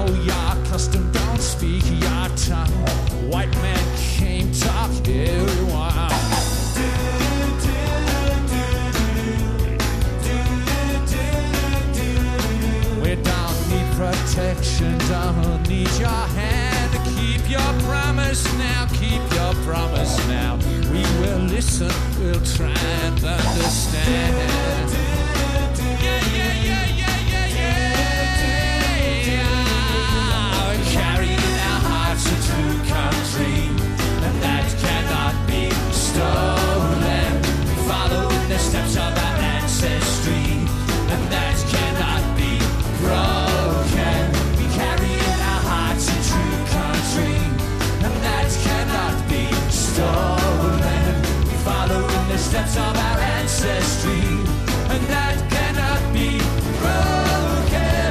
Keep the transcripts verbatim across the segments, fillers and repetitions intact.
your custom, don't speak your tongue. White man came, talk everyone. We don't need protection, don't need your hand. Keep your promise now, keep your promise now. We will listen, we'll try and understand. Yeah, yeah, yeah, yeah, yeah, yeah. We're carrying our hearts to true country, and that cannot be stolen. Following the steps of our ancestry, and that cannot be broken. We carrying our hearts to true country, and that cannot be stolen. Following the steps of our ancestry, and that cannot be broken.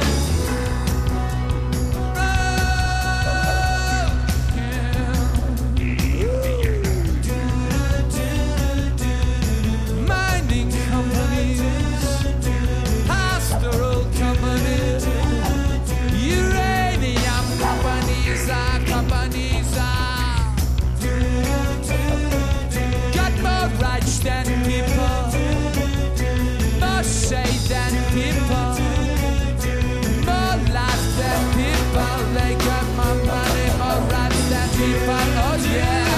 Broken. Mining companies, pastoral companies, uranium companies, our companies are got more rights than people, more say than people, more life than people. They got more money, more rights than people. Oh yeah,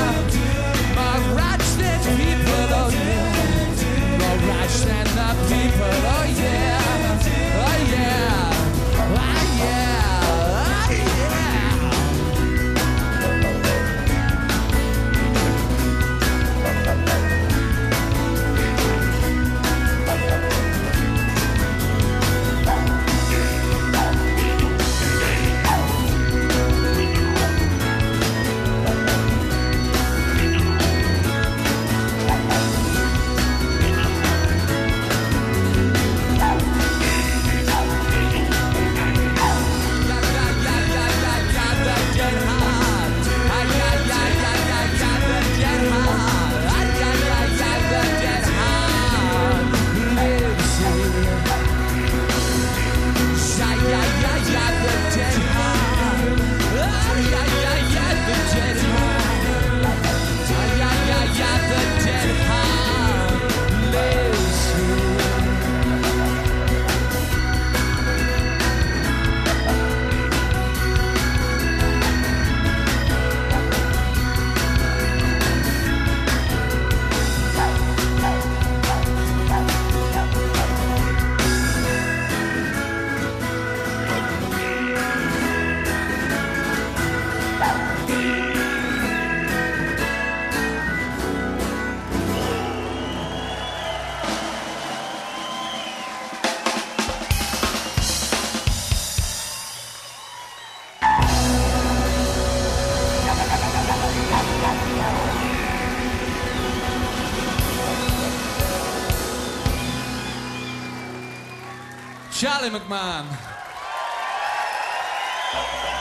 more rights than people. Oh yeah, more rights than the people. Oh yeah, oh yeah, oh yeah, oh yeah. Charlie McMahon.